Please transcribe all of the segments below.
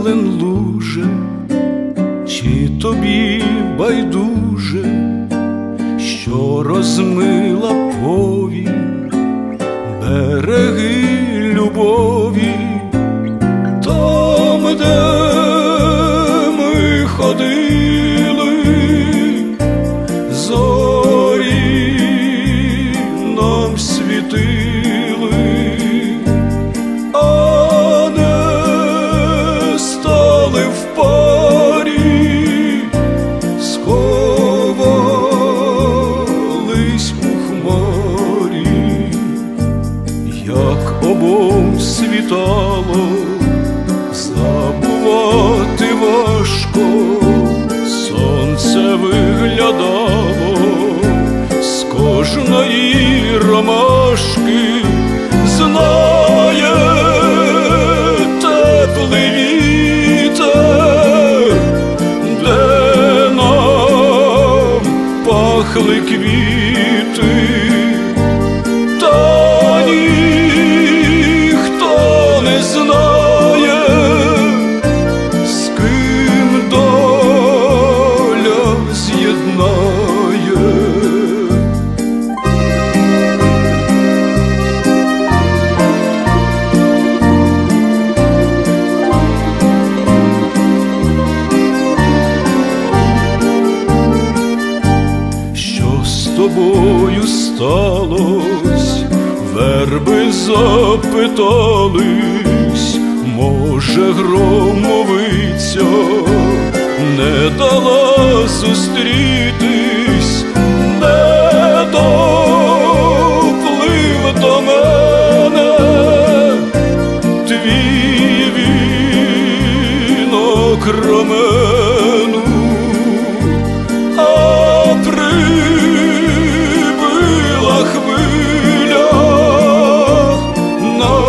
зелен луже, чи тобі байдуже, що розмила повінь береги любові? Там, де ми ходили, зорі нам світили, а не стали в парі, сховались у хмарі. Як обом світало, забувати важко, сонце виглядало з кожної ромашки, знає теплий вітер, де нам пахли квіти, та ніхто не знає, з ким доля з'єднає. Що з тобою сталось? Верби запитались, може, громовиця не дала зустрітись, не доплив до мене твій вінок ромену, а прибила хвиля на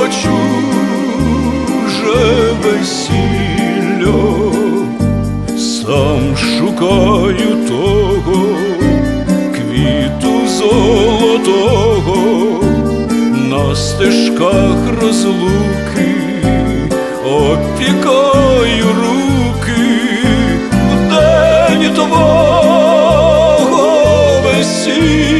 чуже весілля. Сам шукаю того квіту золотого на стежках розлуки, опікаю руки в день твого весілля.